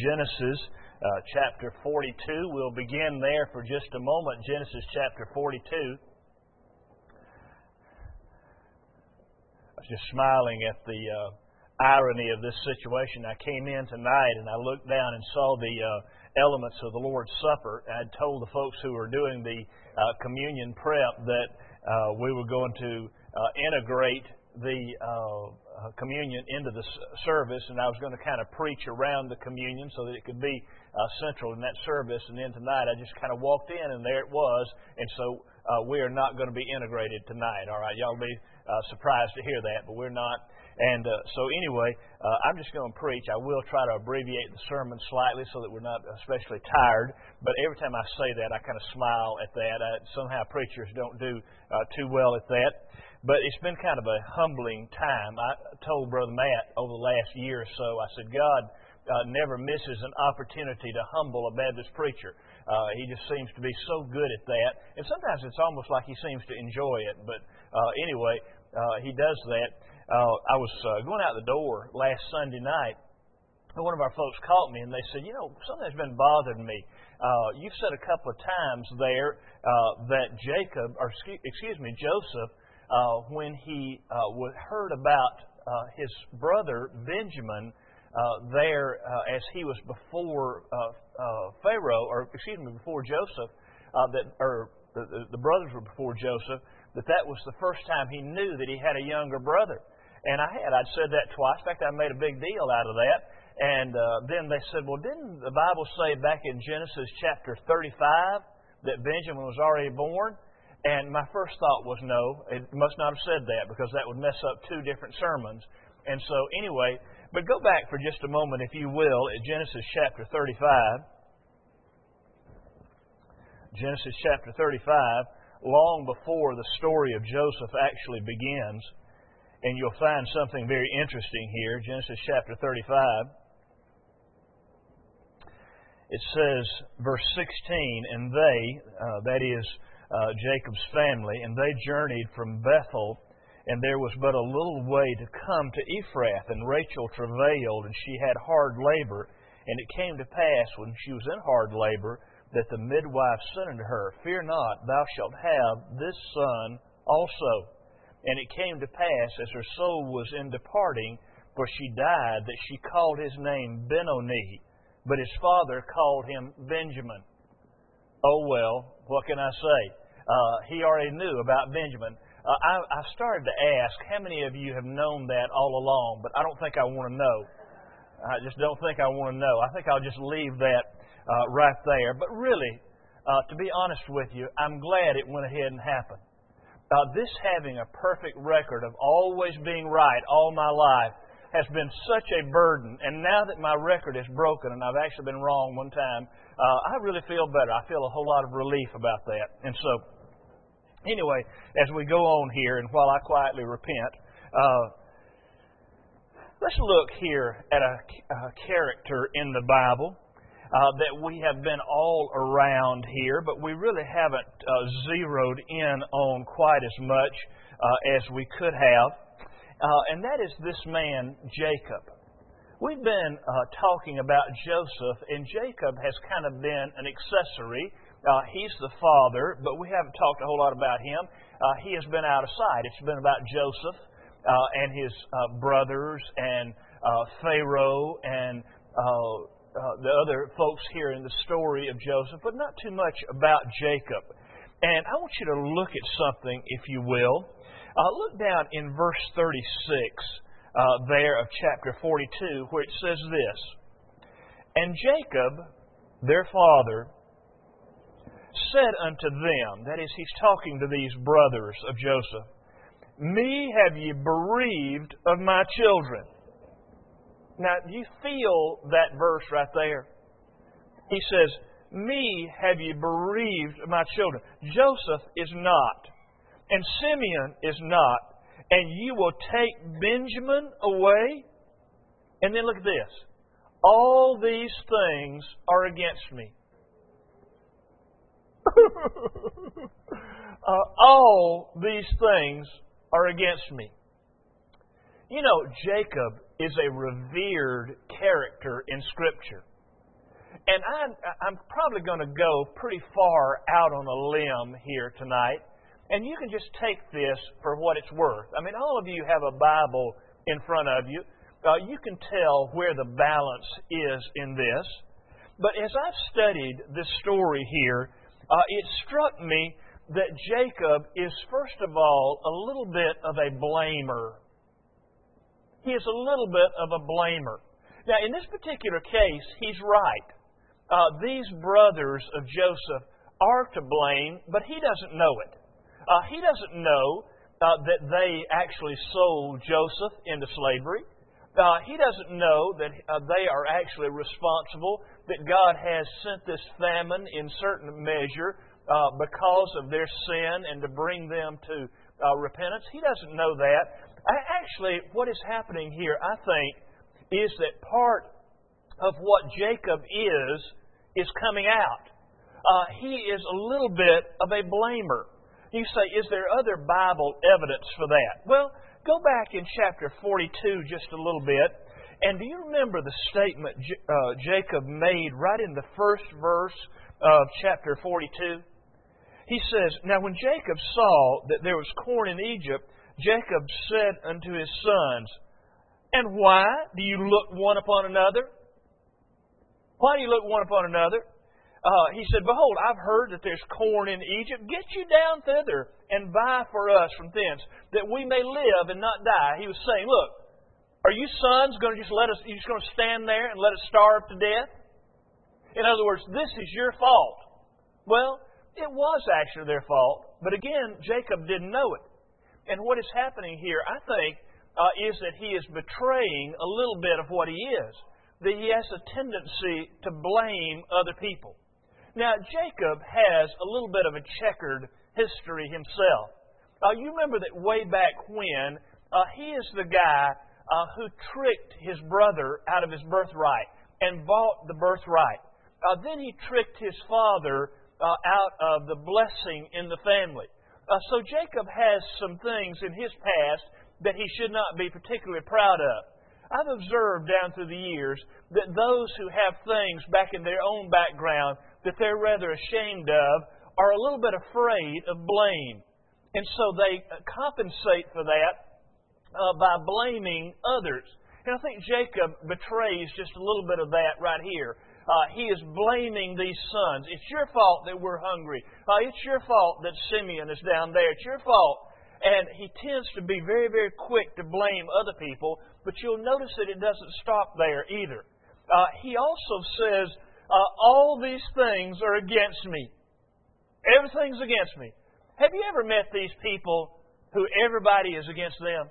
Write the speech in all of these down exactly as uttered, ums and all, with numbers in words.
Genesis uh, chapter forty-two. We'll begin there for just a moment. Genesis chapter forty-two. I was just smiling at the uh, irony of this situation. I came in tonight and I looked down and saw the uh, elements of the Lord's Supper. I had told the folks who were doing the uh, communion prep that uh, we were going to uh, integrate the uh, uh, communion into the service, and I was going to kind of preach around the communion so that it could be uh, central in that service. And then tonight I just kind of walked in, and there it was. And so uh, we are not going to be integrated tonight. All right, y'all will be uh, surprised to hear that, but we're not. And uh, so anyway, uh, I'm just going to preach. I will try to abbreviate the sermon slightly so that we're not especially tired. But every time I say that, I kind of smile at that. I, somehow preachers don't do uh, too well at that. But it's been kind of a humbling time. I told Brother Matt over the last year or so, I said, God uh, never misses an opportunity to humble a Baptist preacher. Uh, he just seems to be so good at that. And sometimes it's almost like he seems to enjoy it. But uh, anyway, uh, he does that. Uh, I was uh, going out the door last Sunday night, and one of our folks called me, and they said, you know, something's been bothering me. Uh, you've said a couple of times there uh, that Jacob, or excuse me, Joseph, Uh, when he uh, heard about uh, his brother Benjamin uh, there uh, as he was before uh, uh, Pharaoh, or excuse me, before Joseph, uh, that or the, the brothers were before Joseph, that that was the first time he knew that he had a younger brother. And I had, I'd said that twice. In fact, I made a big deal out of that. And uh, then they said, well, didn't the Bible say back in Genesis chapter thirty-five that Benjamin was already born? And my first thought was, no, it must not have said that, because that would mess up two different sermons. And so anyway, but go back for just a moment, if you will, at Genesis chapter thirty-five. Genesis chapter thirty-five, long before the story of Joseph actually begins. And you'll find something very interesting here. Genesis chapter thirty-five. It says, verse sixteen, and they, uh, that is, Uh, Jacob's family, and they journeyed from Bethel, and there was but a little way to come to Ephrath, and Rachel travailed, and she had hard labor. And it came to pass, when she was in hard labor, that the midwife said unto her, Fear not, thou shalt have this son also. And it came to pass, as her soul was in departing, for she died, that she called his name Benoni, but his father called him Benjamin. Oh well, what can I say? Uh, he already knew about Benjamin. Uh, I, I started to ask, how many of you have known that all along? But I don't think I want to know. I just don't think I want to know. I think I'll just leave that uh, right there. But really, uh, to be honest with you, I'm glad it went ahead and happened. Uh, this having a perfect record of always being right all my life has been such a burden. And now that my record is broken, and I've actually been wrong one time, uh, I really feel better. I feel a whole lot of relief about that. And so, anyway, as we go on here, and while I quietly repent, uh, let's look here at a, a character in the Bible uh, that we have been all around here, but we really haven't uh, zeroed in on quite as much uh, as we could have. Uh, and that is this man, Jacob. We've been uh, talking about Joseph, and Jacob has kind of been an accessory. Uh, he's the father, but we haven't talked a whole lot about him. Uh, he has been out of sight. It's been about Joseph uh, and his uh, brothers and uh, Pharaoh and uh, uh, the other folks here in the story of Joseph, but not too much about Jacob. And I want you to look at something, if you will. Uh, look down in verse thirty-six uh, there of chapter forty-two, where it says this, And Jacob, their father, said unto them, that is, he's talking to these brothers of Joseph, Me have ye bereaved of my children. Now, do you feel that verse right there? He says, Me have ye bereaved of my children. Joseph is not. And Simeon is not. And you will take Benjamin away? And then look at this. All these things are against me. uh, all these things are against me. You know, Jacob is a revered character in Scripture. And I'm, I'm probably going to go pretty far out on a limb here tonight. And you can just take this for what it's worth. I mean, all of you have a Bible in front of you. Uh, you can tell where the balance is in this. But as I've studied this story here, uh, it struck me that Jacob is, first of all, a little bit of a blamer. He is a little bit of a blamer. Now, in this particular case, he's right. Uh, these brothers of Joseph are to blame, but he doesn't know it. Uh, he doesn't know uh, that they actually sold Joseph into slavery. Uh, he doesn't know that uh, they are actually responsible, that God has sent this famine in certain measure uh, because of their sin and to bring them to uh, repentance. He doesn't know that. I, actually, what is happening here, I think, is that part of what Jacob is, is coming out. Uh, he is a little bit of a blamer. You say, is there other Bible evidence for that? Well, go back in chapter forty-two just a little bit, and do you remember the statement J- uh, Jacob made right in the first verse of chapter forty-two? He says, Now when Jacob saw that there was corn in Egypt, Jacob said unto his sons, And why do you look one upon another? Why do you look one upon another? Uh, he said, Behold, I've heard that there's corn in Egypt. Get you down thither and buy for us from thence, that we may live and not die. He was saying, Look, are you sons going to just let us, you just going to stand there and let us starve to death? In other words, this is your fault. Well, it was actually their fault. But again, Jacob didn't know it. And what is happening here, I think, uh, is that he is betraying a little bit of what he is. That he has a tendency to blame other people. Now, Jacob has a little bit of a checkered history himself. Uh, you remember that way back when, uh, he is the guy uh, who tricked his brother out of his birthright and bought the birthright. Uh, then he tricked his father uh, out of the blessing in the family. Uh, so Jacob has some things in his past that he should not be particularly proud of. I've observed down through the years that those who have things back in their own background that they're rather ashamed of are a little bit afraid of blame. And so they compensate for that uh, by blaming others. And I think Jacob betrays just a little bit of that right here. Uh, he is blaming these sons. It's your fault that we're hungry. Uh, it's your fault that Simeon is down there. It's your fault. And he tends to be very, very quick to blame other people, but you'll notice that it doesn't stop there either. Uh, he also says, uh, all these things are against me. Everything's against me. Have you ever met these people who everybody is against them?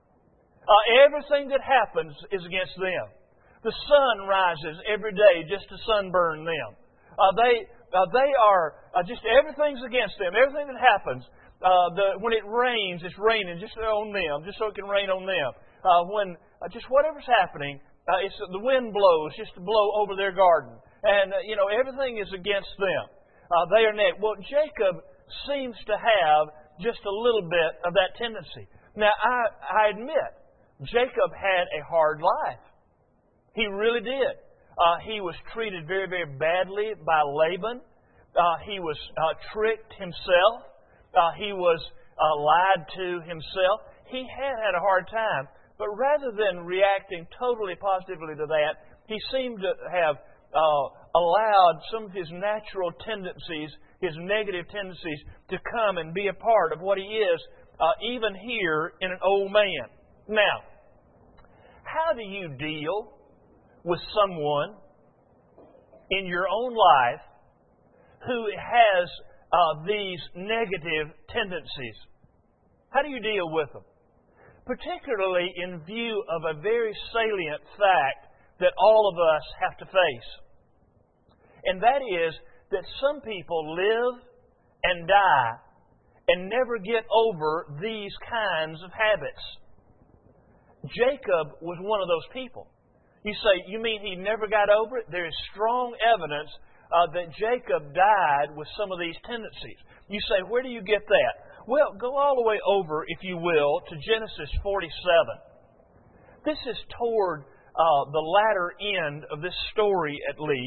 Uh, everything that happens is against them. The sun rises every day just to sunburn them. Uh, they uh, they are, uh, just everything's against them. Everything that happens. Uh, the, when it rains, it's raining just on them, just so it can rain on them. Uh, when uh, just whatever's happening, uh, it's the wind blows just to blow over their garden, and uh, you know everything is against them. Uh, they are net. Well, Jacob seems to have just a little bit of that tendency. Now, I, I admit, Jacob had a hard life. He really did. Uh, he was treated very, very badly by Laban. Uh, he was uh, tricked himself. Uh, he was uh, lied to himself. He had had a hard time. But rather than reacting totally positively to that, he seemed to have uh, allowed some of his natural tendencies, his negative tendencies, to come and be a part of what he is, uh, even here in an old man. Now, how do you deal with someone in your own life who has Uh, these negative tendencies? How do you deal with them? Particularly in view of a very salient fact that all of us have to face. And that is that some people live and die and never get over these kinds of habits. Jacob was one of those people. You say, you mean he never got over it? There is strong evidence Uh, that Jacob died with some of these tendencies. You say, where do you get that? Well, go all the way over, if you will, to Genesis forty-seven. This is toward uh, the latter end of this story, at least.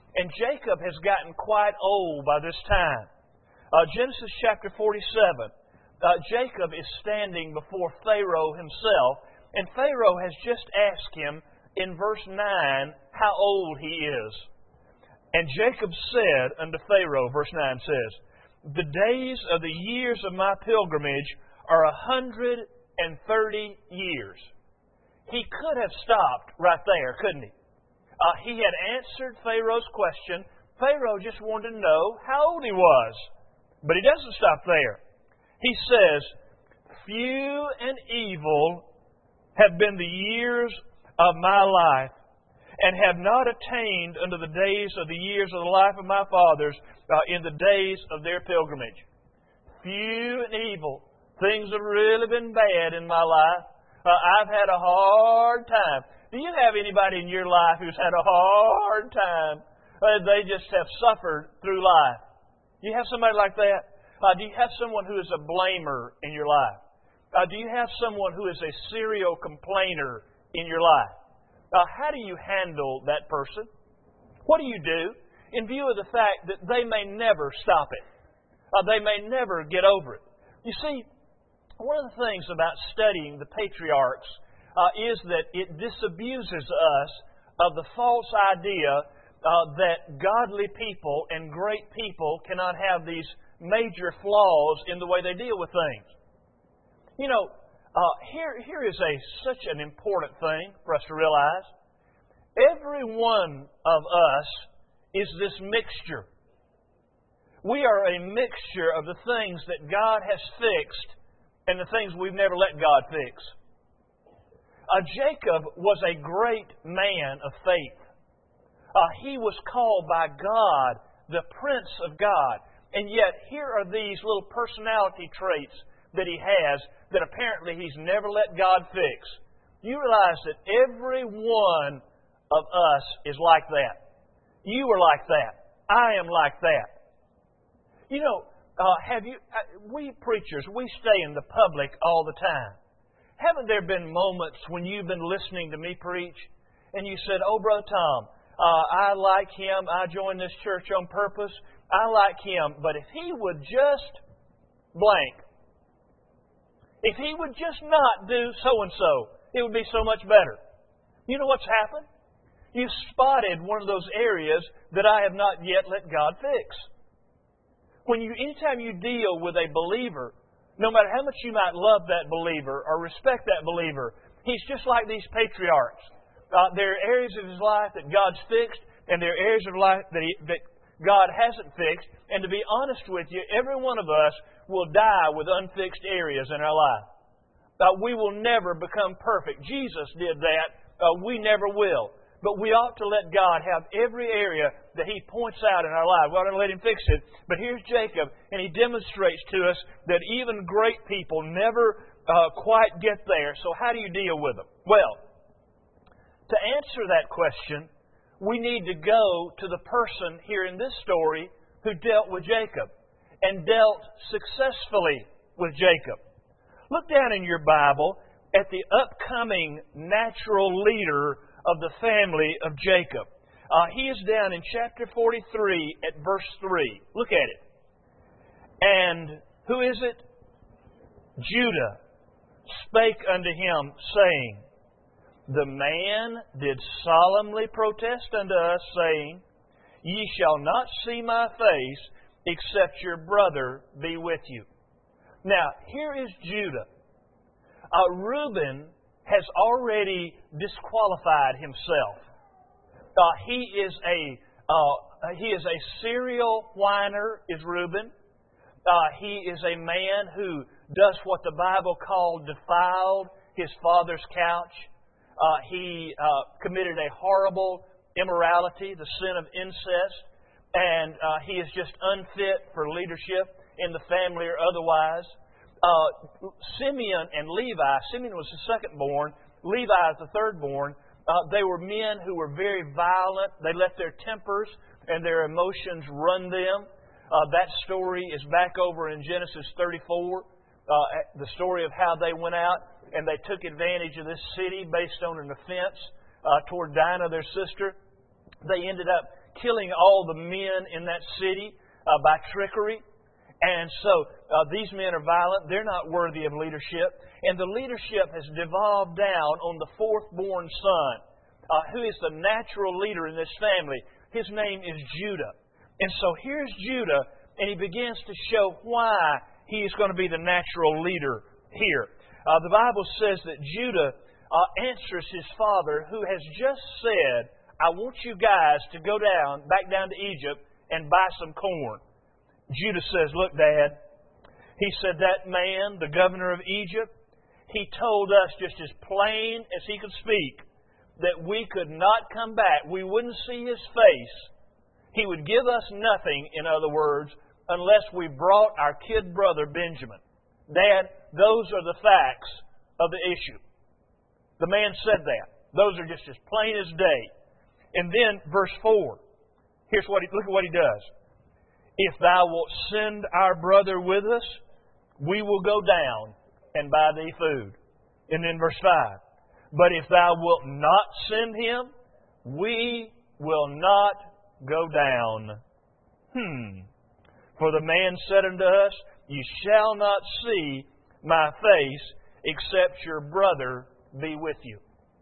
And Jacob has gotten quite old by this time. Uh, Genesis chapter forty-seven, uh, Jacob is standing before Pharaoh himself, and Pharaoh has just asked him in verse nine how old he is. And Jacob said unto Pharaoh, verse nine says, the days of the years of my pilgrimage are a hundred and thirty years. He could have stopped right there, couldn't he? Uh, he had answered Pharaoh's question. Pharaoh just wanted to know how old he was. But he doesn't stop there. He says, few and evil have been the years of my life, and have not attained unto the days of the years of the life of my fathers uh, in the days of their pilgrimage. Few and evil. Things have really been bad in my life. Uh, I've had a hard time. Do you have anybody in your life who's had a hard time? Uh, they just have suffered through life. Do you have somebody like that? Uh, do you have someone who is a blamer in your life? Uh, do you have someone who is a serial complainer in your life? Uh, how do you handle that person? What do you do in view of the fact that they may never stop it? Uh, they may never get over it. You see, one of the things about studying the patriarchs uh, is that it disabuses us of the false idea uh, that godly people and great people cannot have these major flaws in the way they deal with things. You know, uh, here here is a such an important thing for us to realize. Every one of us is this mixture. We are a mixture of the things that God has fixed and the things we've never let God fix. Uh, Jacob was a great man of faith. Uh, he was called by God the Prince of God. And yet, here are these little personality traits that he has that apparently he's never let God fix. You realize that every one of us is like that. You are like that. I am like that. You know, uh, have you? Uh, we preachers, we stay in the public all the time. Haven't there been moments when you've been listening to me preach and you said, "Oh, Brother Tom, uh, I like him. I joined this church on purpose. I like him. But if he would just blank, if he would just not do so-and-so, it would be so much better." You know what's happened? You've spotted one of those areas that I have not yet let God fix. When you, anytime you deal with a believer, no matter how much you might love that believer or respect that believer, he's just like these patriarchs. Uh, there are areas of his life that God's fixed, and there are areas of life that, he, that God hasn't fixed. And to be honest with you, every one of us will die with unfixed areas in our life. Uh, we will never become perfect. Jesus did that. Uh, we never will. But we ought to let God have every area that He points out in our life. We ought to let Him fix it. But here's Jacob, and he demonstrates to us that even great people never uh, quite get there. So how do you deal with them? Well, to answer that question, we need to go to the person here in this story who dealt with Jacob and dealt successfully with Jacob. Look down in your Bible at the upcoming natural leader of the family of Jacob. Uh, he is down in chapter forty-three at verse three. Look at it. And who is it? Judah spake unto him, saying, The man did solemnly protest unto us, saying, Ye shall not see my face, except your brother be with you. Now, here is Judah. Uh, Reuben has already disqualified himself. Uh, he is a uh, he is a serial whiner, is Reuben. Uh, he is a man who does what the Bible called defiled his father's couch. Uh, he uh, committed a horrible immorality, the sin of incest, and uh, he is just unfit for leadership in the family or otherwise. Uh, Simeon and Levi, Simeon was the second born, Levi is the third born. Uh, they were men who were very violent. They let their tempers and their emotions run them. Uh, that story is back over in Genesis thirty-four, uh, the story of how they went out and they took advantage of this city based on an offense uh, toward Dinah, their sister. They ended up killing all the men in that city uh, by trickery. And so uh, these men are violent. They're not worthy of leadership. And the leadership has devolved down on the fourth-born son, uh, who is the natural leader in this family. His name is Judah. And so here's Judah, and he begins to show why he is going to be the natural leader here. Uh, the Bible says that Judah uh, answers his father, who has just said, I want you guys to go down, back down to Egypt, and buy some corn. Judah says, look, Dad, he said, that man, the governor of Egypt, he told us just as plain as he could speak that we could not come back. We wouldn't see his face. He would give us nothing, in other words, unless we brought our kid brother Benjamin. Dad, those are the facts of the issue. The man said that. Those are just as plain as day. And then verse four. Here's what he, look at what he does. If thou wilt send our brother with us, we will go down and buy thee food. And then verse five. But if thou wilt not send him, we will not go down. Hmm. For the man said unto us, you shall not see my face, except your brother be with you.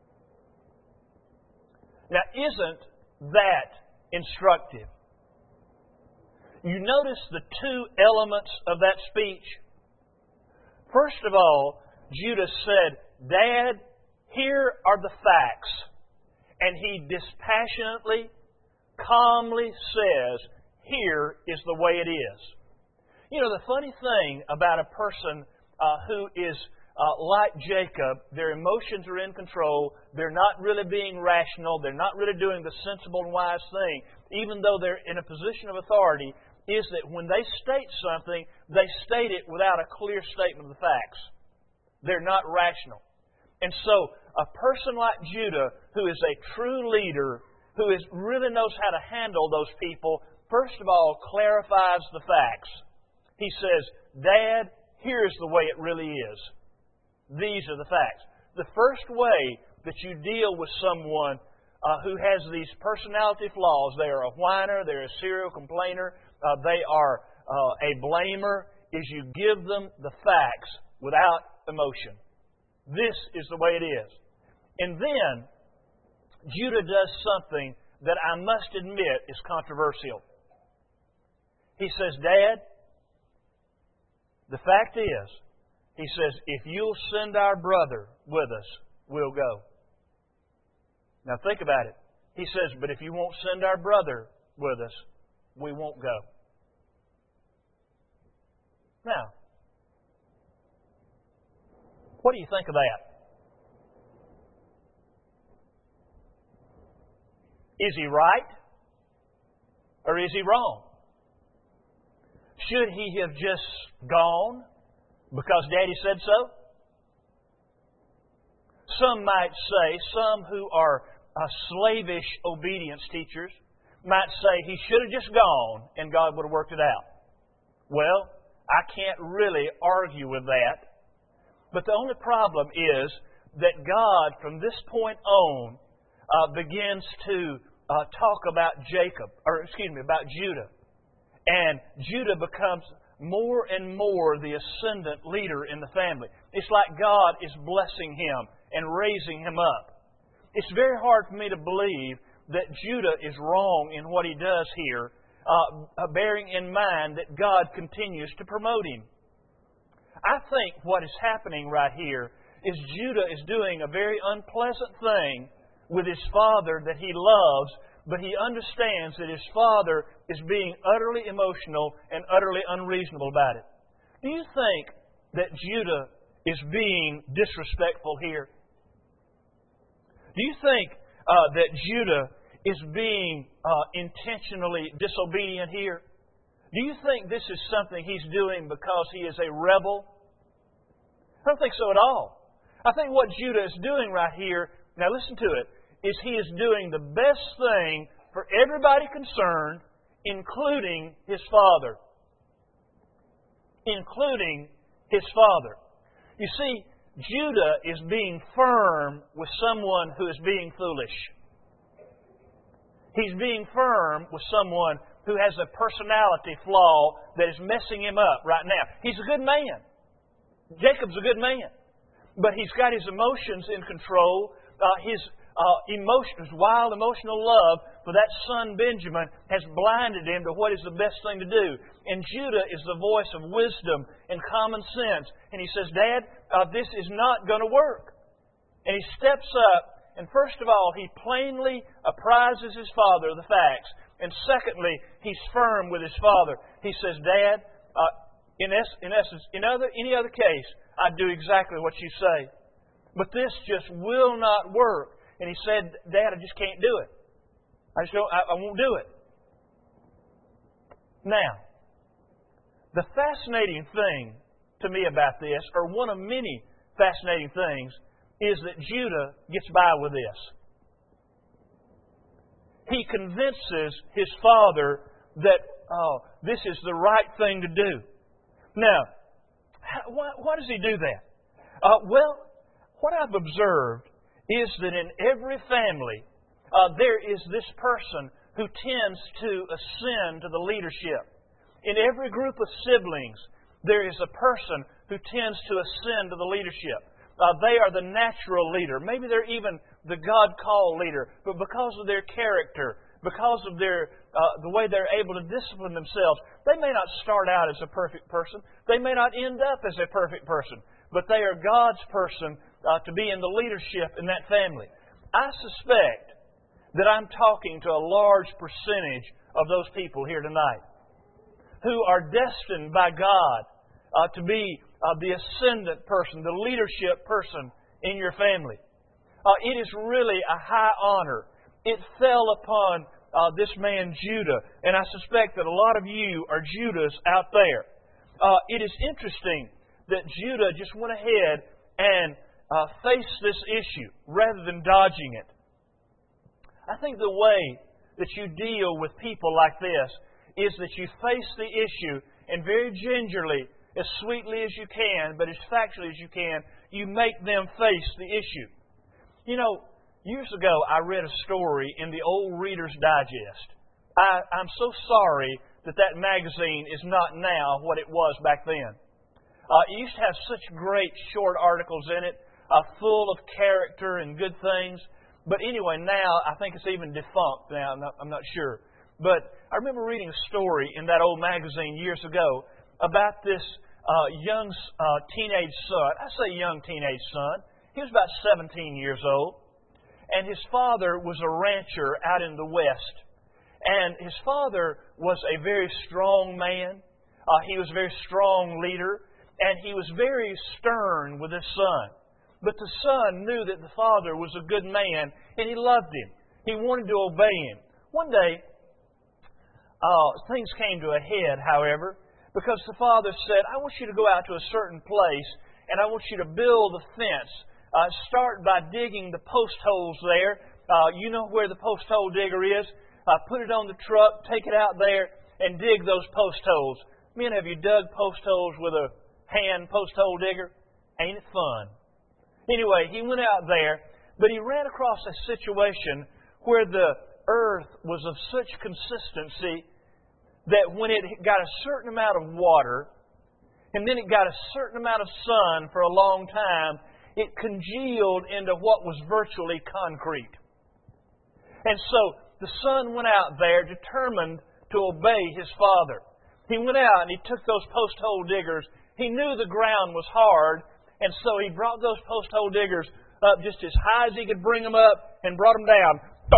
Now, isn't that instructive? You notice the two elements of that speech? First of all, Judah said, Dad, here are the facts. And he dispassionately, calmly says, here is the way it is. You know, the funny thing about a person uh, who is uh, like Jacob, their emotions are in control, they're not really being rational, they're not really doing the sensible and wise thing, even though they're in a position of authority, is that when they state something, they state it without a clear statement of the facts. They're not rational. And so, a person like Judah, who is a true leader, who is, really knows how to handle those people, first of all, clarifies the facts. He says, Dad, here's the way it really is. These are the facts. The first way that you deal with someone uh, who has these personality flaws, they are a whiner, they're a serial complainer, uh, they are uh, a blamer, is you give them the facts without emotion. This is the way it is. And then, Judah does something that I must admit is controversial. He says, Dad, the fact is, he says, if you'll send our brother with us, we'll go. Now think about it. He says, but if you won't send our brother with us, we won't go. Now, what do you think of that? Is he right? Or is he wrong? Should he have just gone because Daddy said so? Some might say, some who are uh, slavish obedience teachers might say he should have just gone and God would have worked it out. Well, I can't really argue with that. But the only problem is that God, from this point on, uh, begins to uh, talk about Jacob, or excuse me, about Judah. And Judah becomes more and more the ascendant leader in the family. It's like God is blessing him and raising him up. It's very hard for me to believe that Judah is wrong in what he does here, uh, bearing in mind that God continues to promote him. I think what is happening right here is Judah is doing a very unpleasant thing with his father that he loves, but he understands that his father is being utterly emotional and utterly unreasonable about it. Do you think that Judah is being disrespectful here? Do you think uh, that Judah is being uh, intentionally disobedient here? Do you think this is something he's doing because he is a rebel? I don't think so at all. I think what Judah is doing right here, now listen to it, is he is doing the best thing for everybody concerned, including his father. Including his father. You see, Judah is being firm with someone who is being foolish. He's being firm with someone who has a personality flaw that is messing him up right now. He's a good man. Jacob's a good man. But he's got his emotions in control. Uh, his uh, emotions, wild emotional love for that son Benjamin has blinded him to what is the best thing to do. And Judah is the voice of wisdom and common sense. And he says, Dad, uh, this is not going to work. And he steps up, and first of all, he plainly apprises his father of the facts. And secondly, he's firm with his father. He says, Dad, uh, in, es- in essence, in other, any other case, I'd do exactly what you say. But this just will not work. And he said, Dad, I just can't do it. I just don't, I, I won't do it. Now, the fascinating thing to me about this, or one of many fascinating things, is that Judah gets by with this. He convinces his father that oh, this is the right thing to do. Now, how, why, why does he do that? Uh, well, what I've observed is that in every family, uh, there is this person who tends to ascend to the leadership. In every group of siblings, there is a person who tends to ascend to the leadership. Uh, they are the natural leader. Maybe they're even the God-called leader. But because of their character, because of their uh, the way they're able to discipline themselves, they may not start out as a perfect person. They may not end up as a perfect person. But they are God's person uh, to be in the leadership in that family. I suspect that I'm talking to a large percentage of those people here tonight who are destined by God uh, to be uh, the ascendant person, the leadership person in your family. Uh, it is really a high honor. It fell upon uh, this man Judah, and I suspect that a lot of you are Judahs out there. Uh, it is interesting that Judah just went ahead and uh, faced this issue rather than dodging it. I think the way that you deal with people like this is that you face the issue and very gingerly, as sweetly as you can, but as factually as you can, you make them face the issue. You know, years ago I read a story in the old Reader's Digest. I, I'm so sorry that that magazine is not now what it was back then. Uh, it used to have such great short articles in it, uh, full of character and good things. But anyway, now I think it's even defunct now. I'm not, I'm not sure. But I remember reading a story in that old magazine years ago about this uh, young uh, teenage son. I say young teenage son. He was about seventeen years old. And his father was a rancher out in the West. And his father was a very strong man. Uh, he was a very strong leader. And he was very stern with his son. But the son knew that the father was a good man, and he loved him. He wanted to obey him. One day, uh, things came to a head, however, because the father said, I want you to go out to a certain place, and I want you to build a fence. Uh, start by digging the post holes there. Uh, you know where the post hole digger is. Uh, put it on the truck, take it out there, and dig those post holes. Men, have you dug post holes with a hand post hole digger? Ain't it fun? Anyway, he went out there, but he ran across a situation where the earth was of such consistency that when it got a certain amount of water, and then it got a certain amount of sun for a long time, it congealed into what was virtually concrete. And so the son went out there determined to obey his father. He went out and he took those post hole diggers. He knew the ground was hard, and so he brought those post hole diggers up just as high as he could bring them up and brought them down.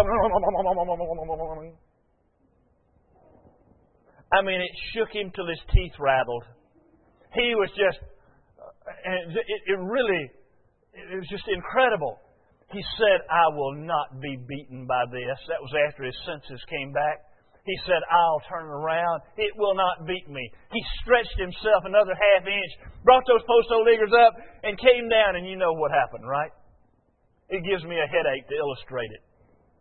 I mean, it shook him till his teeth rattled. He was just, and it, it really, it was just incredible. He said, I will not be beaten by this. That was after his senses came back. He said, I'll turn around. It will not beat me. He stretched himself another half inch, brought those post hole diggers up, and came down, and you know what happened, right? It gives me a headache to illustrate it.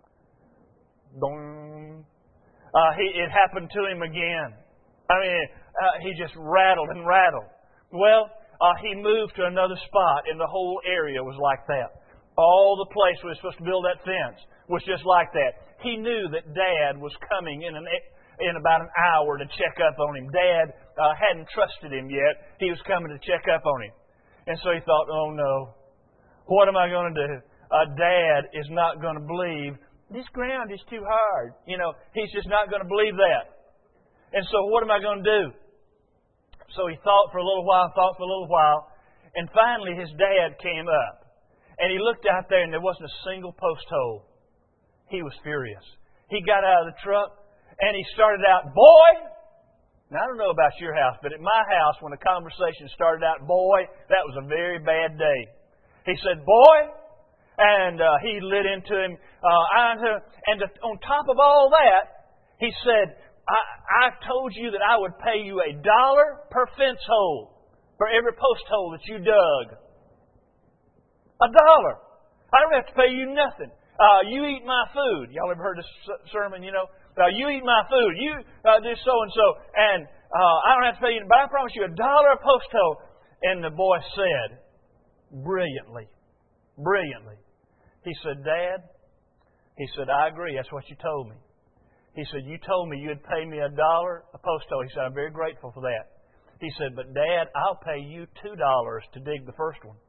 Dong. Uh, he, it happened to him again. I mean, uh, he just rattled and rattled. Well, uh, he moved to another spot, and the whole area was like that. All the place where he was supposed to build that fence was just like that. He knew that Dad was coming in an, in about an hour to check up on him. Dad uh, hadn't trusted him yet. He was coming to check up on him. And so he thought, oh no, what am I going to do? Uh, Dad is not going to believe this ground is too hard. You know, he's just not going to believe that. And so what am I going to do? So he thought for a little while, thought for a little while, and finally his dad came up. And he looked out there and there wasn't a single post hole. He was furious. He got out of the truck and he started out, boy! Now I don't know about your house, but at my house when the conversation started out, boy, that was a very bad day. He said, boy! And uh, he lit into him. Uh, and on top of all that, he said, I, I told you that I would pay you a dollar per fence hole for every post hole that you dug. A dollar. I don't have to pay you nothing. Uh, you eat my food. Y'all ever heard this sermon, you know? Uh, you eat my food. You uh, do so-and-so. And uh, I don't have to pay you, but I promise you a dollar a post hole. And the boy said, brilliantly, brilliantly, he said, Dad, he said, I agree. That's what you told me. He said, you told me you'd pay me a dollar a post hole. He said, I'm very grateful for that. He said, but Dad, I'll pay you two dollars to dig the first one.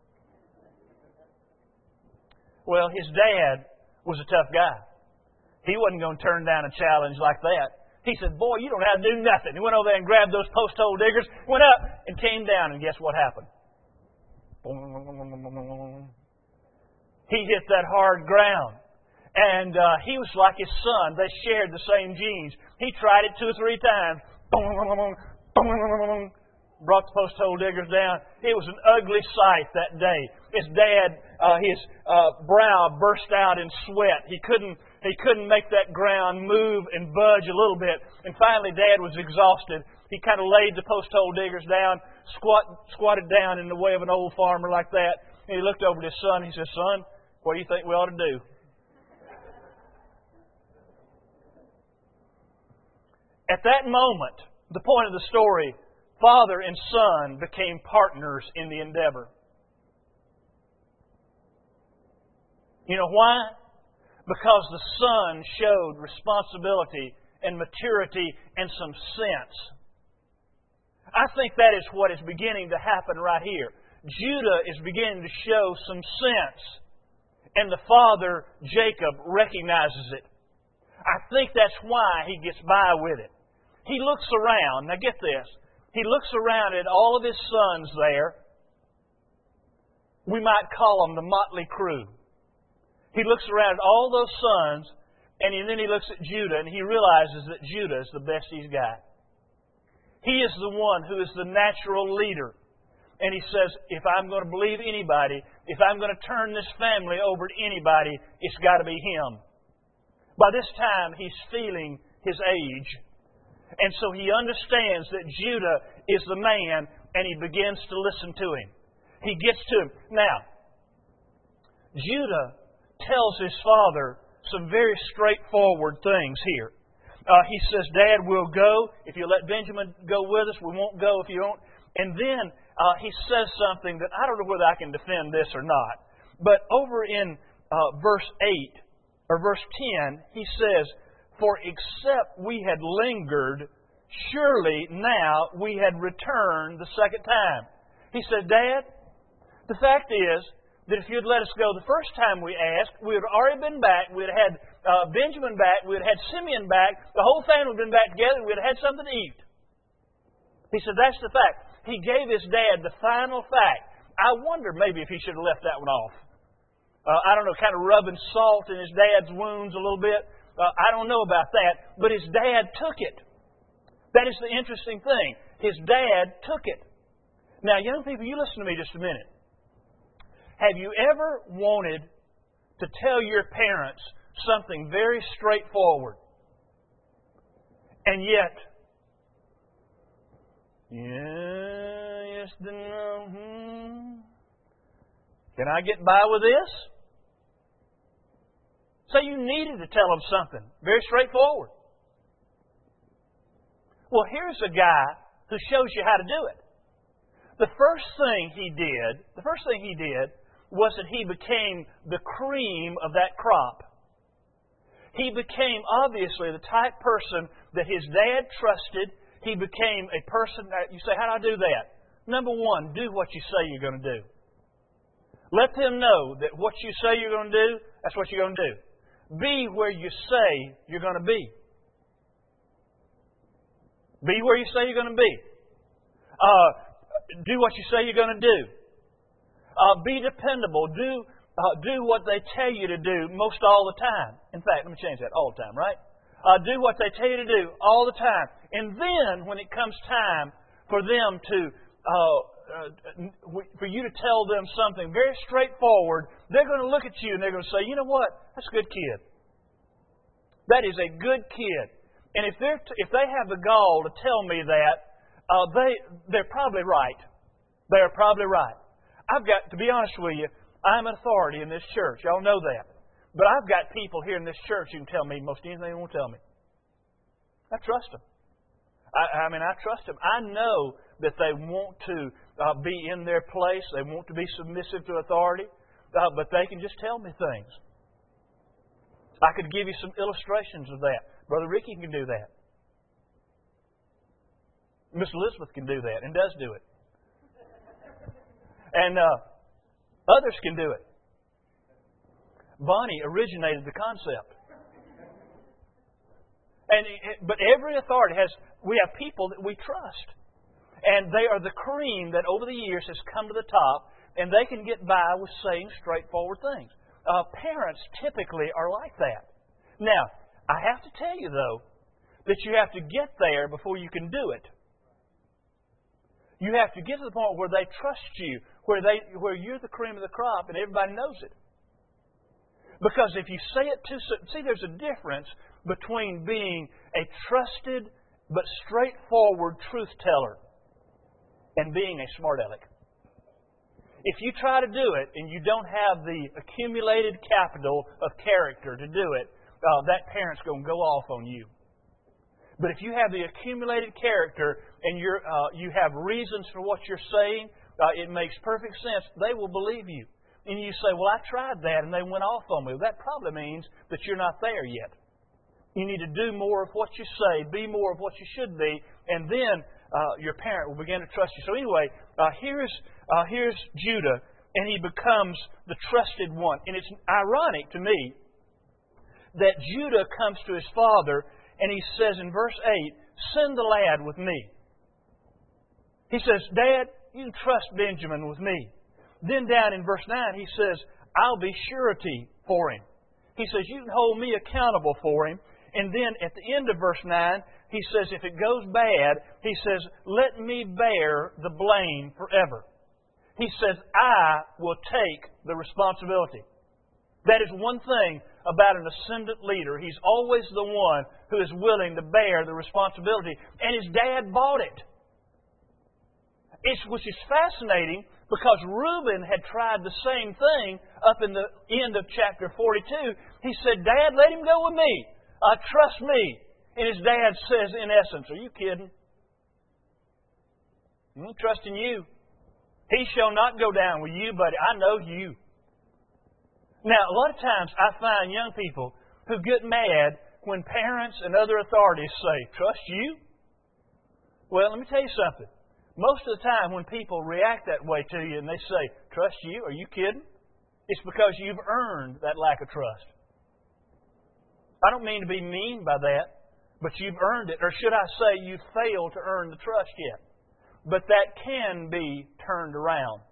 Well, his dad was a tough guy. He wasn't going to turn down a challenge like that. He said, boy, you don't have to do nothing. He went over there and grabbed those post hole diggers, went up and came down, and guess what happened? He hit that hard ground. And uh, he was like his son. They shared the same genes. He tried it two or three times. Brought the post hole diggers down. It was an ugly sight that day. His dad, uh, his uh, brow burst out in sweat. He couldn't, he couldn't make that ground move and budge a little bit. And finally, Dad was exhausted. He kind of laid the post hole diggers down, squat, squatted down in the way of an old farmer like that. And he looked over at his son. He said, son, what do you think we ought to do? At that moment, the point of the story, father and son became partners in the endeavor. You know why? Because the son showed responsibility and maturity and some sense. I think that is what is beginning to happen right here. Judah is beginning to show some sense. And the father, Jacob, recognizes it. I think that's why he gets by with it. He looks around. Now get this. He looks around at all of his sons there. We might call them the motley crew. He looks around at all those sons, and then he looks at Judah, and he realizes that Judah is the best he's got. He is the one who is the natural leader. And he says, if I'm going to believe anybody, if I'm going to turn this family over to anybody, it's got to be him. By this time, he's feeling his age. And so he understands that Judah is the man, and he begins to listen to him. He gets to him. Now, Judah tells his father some very straightforward things here. Uh, he says, Dad, we'll go. If you let Benjamin go with us, we won't go if you don't. And then uh, he says something that I don't know whether I can defend this or not. But over in uh, verse eight, or verse ten, he says, for except we had lingered, surely now we had returned the second time. He said, Dad, the fact is that if you'd let us go the first time we asked, we had already been back, we'd had uh, Benjamin back, we'd had Simeon back, the whole family had been back together, we'd had something to eat. He said, that's the fact. He gave his dad the final fact. I wonder maybe if he should have left that one off. Uh, I don't know, kind of rubbing salt in his dad's wounds a little bit. Uh, I don't know about that. But his dad took it. That is the interesting thing. His dad took it. Now, young people, you listen to me just a minute. Have you ever wanted to tell your parents something very straightforward, and yet, yeah, yes, no, hmm, can I get by with this? Say you needed to tell them something very straightforward. Well, here's a guy who shows you how to do it. The first thing he did, the first thing he did was that he became the cream of that crop. He became, obviously, the type person that his dad trusted. He became a person that, you say, how do I do that? Number one, do what you say you're going to do. Let them know that what you say you're going to do, that's what you're going to do. Be where you say you're going to be. Be where you say you're going to be. Uh, do what you say you're going to do. Uh, be dependable. Do uh, do what they tell you to do most all the time. In fact, let me change that. All the time, right? Uh, do what they tell you to do all the time. And then, when it comes time for them to, uh, uh, for you to tell them something very straightforward, they're going to look at you and they're going to say, you know what? That's a good kid. That is a good kid. And if they're t- if they have the gall to tell me that, uh, they they're probably right. They're probably right. I've got to be honest with you. I'm an authority in this church. Y'all know that. But I've got people here in this church who can tell me most anything they want to tell me. I trust them. I, I mean, I trust them. I know that they want to uh, be in their place. They want to be submissive to authority. Uh, but they can just tell me things. I could give you some illustrations of that. Brother Ricky can do that. Miss Elizabeth can do that and does do it. And uh, others can do it. Bonnie originated the concept. And but every authority has, we have people that we trust. And they are the cream that over the years has come to the top, and they can get by with saying straightforward things. Uh, parents typically are like that. Now, I have to tell you, though, that you have to get there before you can do it. You have to get to the point where they trust you, where they, where you're the cream of the crop and everybody knows it. Because if you say it too soon, see, there's a difference between being a trusted but straightforward truth teller and being a smart aleck. If you try to do it and you don't have the accumulated capital of character to do it, uh, that parent's going to go off on you. But if you have the accumulated character and you're, uh, you have reasons for what you're saying, uh, it makes perfect sense. They will believe you. And you say, well, I tried that and they went off on me. Well, that probably means that you're not there yet. You need to do more of what you say, be more of what you should be, and then uh, your parent will begin to trust you. So anyway, uh, here's, uh, here's Judah, and he becomes the trusted one. And it's ironic to me that Judah comes to his father and he says in verse eight, send the lad with me. He says, Dad, you can trust Benjamin with me. Then down in verse nine, he says, I'll be surety for him. He says, you can hold me accountable for him. And then at the end of verse nine, he says, if it goes bad, he says, let me bear the blame forever. He says, I will take the responsibility. That is one thing about an ascendant leader. He's always the one who is willing to bear the responsibility. And his dad bought it. It's, which is fascinating because Reuben had tried the same thing up in the end of chapter forty-two. He said, Dad, let him go with me. Uh, trust me. And his dad says, in essence, are you kidding? I'm trusting you. He shall not go down with you, but I know you. Now, a lot of times I find young people who get mad when parents and other authorities say, trust you? Well, let me tell you something. Most of the time when people react that way to you and they say, trust you? Are you kidding? It's because you've earned that lack of trust. I don't mean to be mean by that, but you've earned it. Or should I say you've failed to earn the trust yet? But that can be turned around.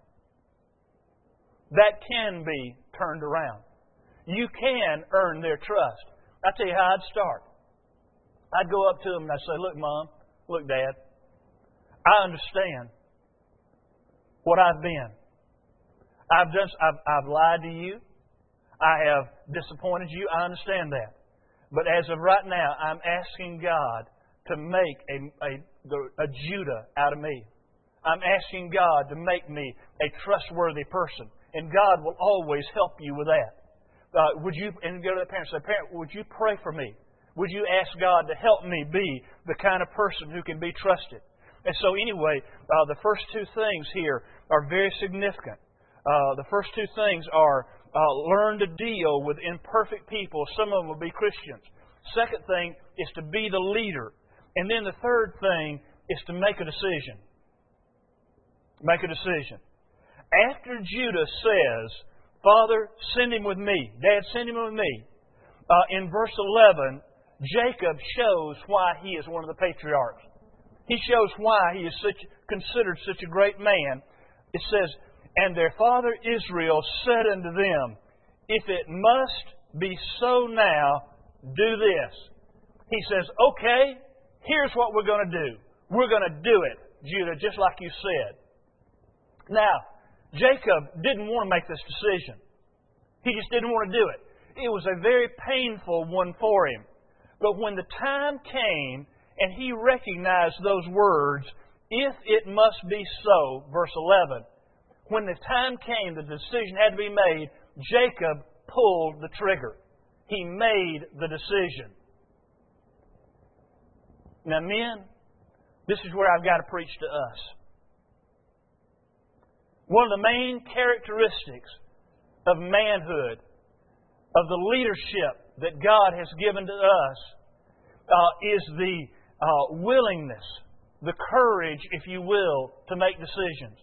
That can be turned around. You can earn their trust. I'll tell you how I'd start. I'd go up to them and I'd say, look, Mom, look, Dad, I understand what I've been. I've done. I've, I've lied to you. I have disappointed you. I understand that. But as of right now, I'm asking God to make a, a, a Judah out of me. I'm asking God to make me a trustworthy person. And God will always help you with that. Uh, would you, and go to the parent and say, Parent, would you pray for me? Would you ask God to help me be the kind of person who can be trusted? And so anyway, uh, the first two things here are very significant. Uh, the first two things are uh, learn to deal with imperfect people. Some of them will be Christians. Second thing is to be the leader. And then the third thing is to make a decision. Make a decision. After Judah says, Father, send him with me. Dad, send him with me. Uh, in verse eleven, Jacob shows why he is one of the patriarchs. He shows why he is such, considered such a great man. It says, and their father Israel said unto them, if it must be so now, do this. He says, okay, here's what we're going to do. We're going to do it, Judah, just like you said. Now, Jacob didn't want to make this decision. He just didn't want to do it. It was a very painful one for him. But when the time came and he recognized those words, if it must be so, verse eleven, when the time came, the decision had to be made, Jacob pulled the trigger. He made the decision. Now, men, this is where I've got to preach to us. One of the main characteristics of manhood, of the leadership that God has given to us, uh, is the uh, willingness, the courage, if you will, to make decisions.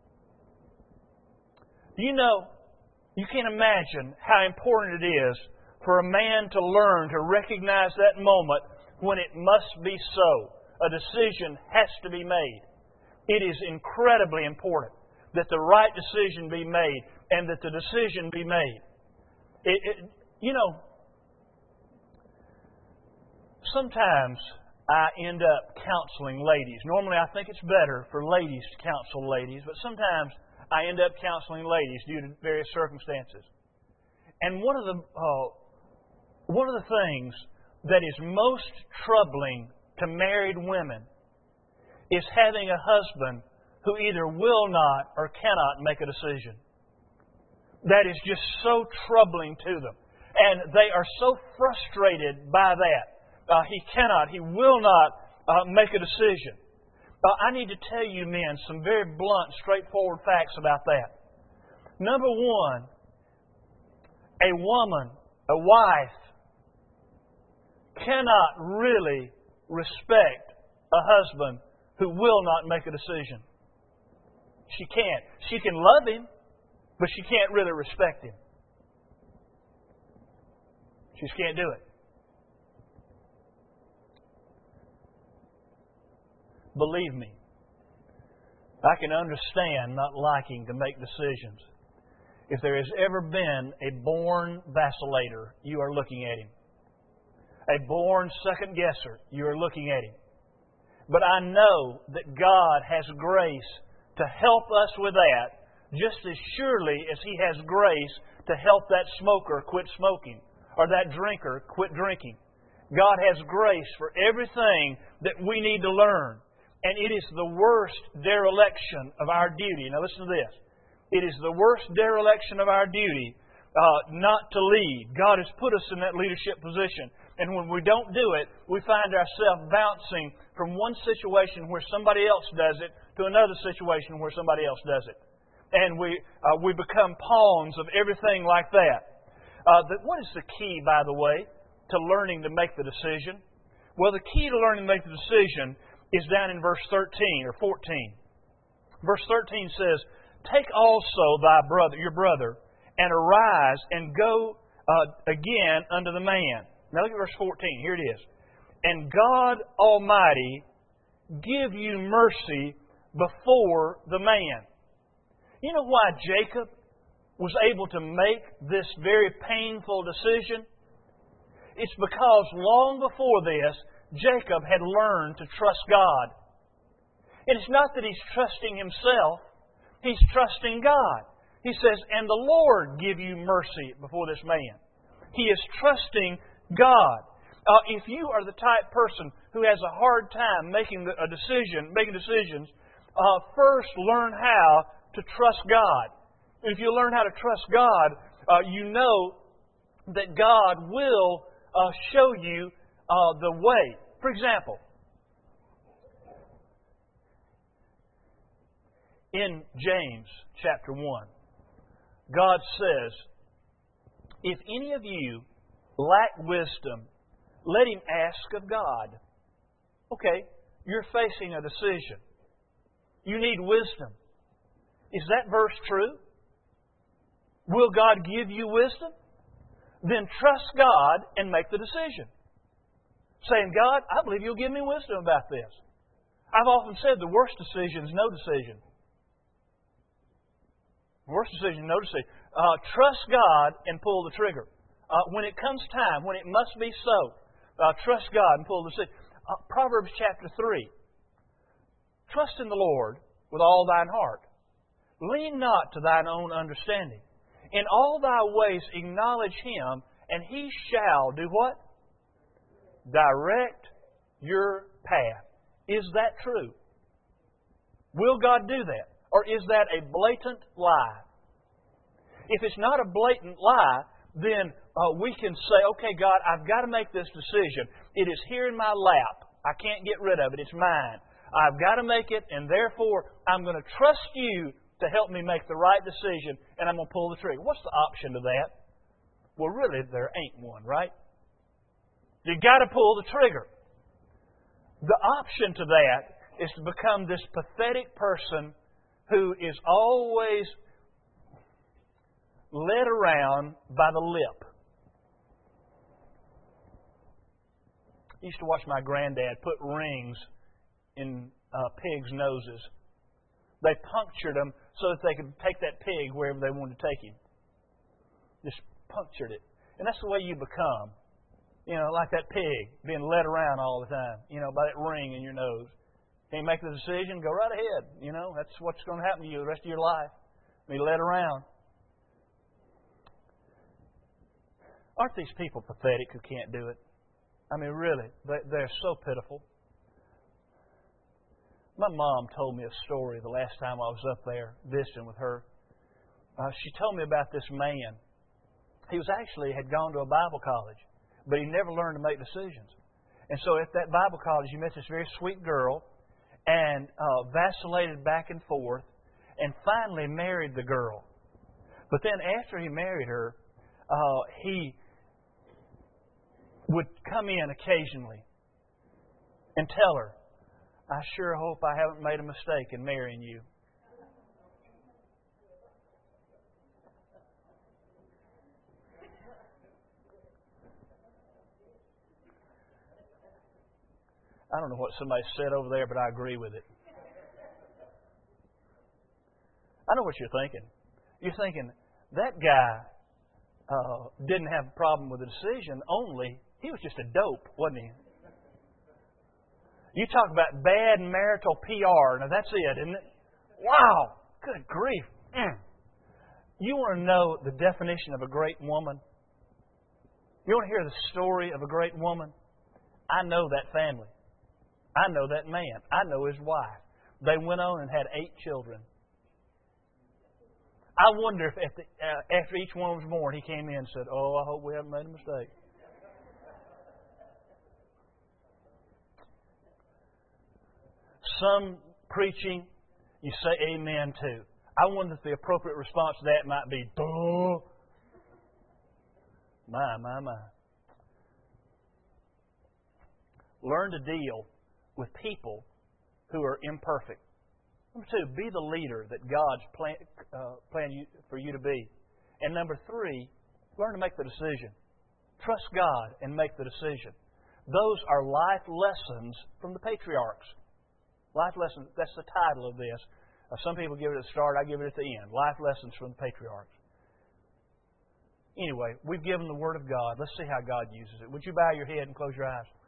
Do you know, you can't imagine how important it is for a man to learn to recognize that moment when it must be so. A decision has to be made. It is incredibly important that the right decision be made and that the decision be made. It, it, you know, sometimes I end up counseling ladies. Normally I think it's better for ladies to counsel ladies, but sometimes I end up counseling ladies due to various circumstances. And one of the uh, one of the things that is most troubling to married women is having a husband who either will not or cannot make a decision. That is just so troubling to them. And they are so frustrated by that. Uh, he cannot, he will not uh, make a decision. Uh, I need to tell you, men, some very blunt, straightforward facts about that. Number one, a woman, a wife, cannot really respect a husband who will not make a decision. She can't. She can love him, but she can't really respect him. She just can't do it. Believe me, I can understand not liking to make decisions. If there has ever been a born vacillator, you are looking at him. A born second-guesser, you are looking at him. But I know that God has grace to help us with that, just as surely as He has grace to help that smoker quit smoking, or that drinker quit drinking. God has grace for everything that we need to learn. And it is the worst dereliction of our duty. Now listen to this. It is the worst dereliction of our duty uh, not to lead. God has put us in that leadership position. And when we don't do it, we find ourselves bouncing from one situation where somebody else does it to another situation where somebody else does it. And we uh, we become pawns of everything like that. Uh, but what is the key, by the way, to learning to make the decision? Well, the key to learning to make the decision is down in verse thirteen or fourteen. Verse thirteen says, take also thy brother, your brother, and arise and go uh, again unto the man. Now look at verse fourteen. Here it is. And God Almighty give you mercy before the man. You know why Jacob was able to make this very painful decision? It's because long before this, Jacob had learned to trust God. And it's not that he's trusting himself. He's trusting God. He says, and the Lord give you mercy before this man. He is trusting God. Uh, if you are the type person who has a hard time making a decision, making decisions, uh, first learn how to trust God. And if you learn how to trust God, uh, you know that God will uh, show you uh, the way. For example, in James chapter one, God says, if any of you lack wisdom, let him ask of God. Okay, you're facing a decision. You need wisdom. Is that verse true? Will God give you wisdom? Then trust God and make the decision. Saying, God, I believe You'll give me wisdom about this. I've often said the worst decision is no decision. The worst decision is no decision. Uh, trust God and pull the trigger. Uh, when it comes time, when it must be so, uh, trust God and pull the trigger. Uh, Proverbs chapter three. Trust in the Lord with all thine heart. Lean not to thine own understanding. In all thy ways acknowledge Him, and He shall do what? Direct your path. Is that true? Will God do that? Or is that a blatant lie? If it's not a blatant lie, then uh, we can say, okay, God, I've got to make this decision. It is here in my lap. I can't get rid of it. It's mine. I've got to make it, and therefore I'm going to trust You to help me make the right decision, and I'm going to pull the trigger. What's the option to that? Well, really, there ain't one, right? You've got to pull the trigger. The option to that is to become this pathetic person who is always led around by the lip. I used to watch my granddad put rings in uh, pigs' noses. They punctured them so that they could take that pig wherever they wanted to take him. Just punctured it. And that's the way you become. You know, like that pig, being led around all the time, you know, by that ring in your nose. Can't make the decision, go right ahead. You know, that's what's going to happen to you the rest of your life. Be led around. Aren't these people pathetic who can't do it? I mean, really, they're so pitiful. My mom told me a story the last time I was up there visiting with her. Uh, she told me about this man. He was actually had gone to a Bible college, but he never learned to make decisions. And so at that Bible college, he met this very sweet girl and uh, vacillated back and forth and finally married the girl. But then after he married her, uh, he would come in occasionally and tell her, I sure hope I haven't made a mistake in marrying you. I don't know what somebody said over there, but I agree with it. I know what you're thinking. You're thinking, that guy uh, didn't have a problem with the decision, only he was just a dope, wasn't he? You talk about bad marital P R. Now, that's it, isn't it? Wow! Good grief. Mm. You want to know the definition of a great woman? You want to hear the story of a great woman? I know that family. I know that man. I know his wife. They went on and had eight children. I wonder if at the, uh, after each one was born, he came in and said, oh, I hope we haven't made a mistake. Some preaching, you say amen to. I wonder if the appropriate response to that might be, duh. My, my, my. Learn to deal with people who are imperfect. Number two, be the leader that God's plan, uh, planned you, for you to be. And number three, learn to make the decision. Trust God and make the decision. Those are life lessons from the patriarchs. Life lessons, that's the title of this. Uh, some people give it at the start, I give it at the end. Life lessons from the patriarchs. Anyway, we've given the Word of God. Let's see how God uses it. Would you bow your head and close your eyes?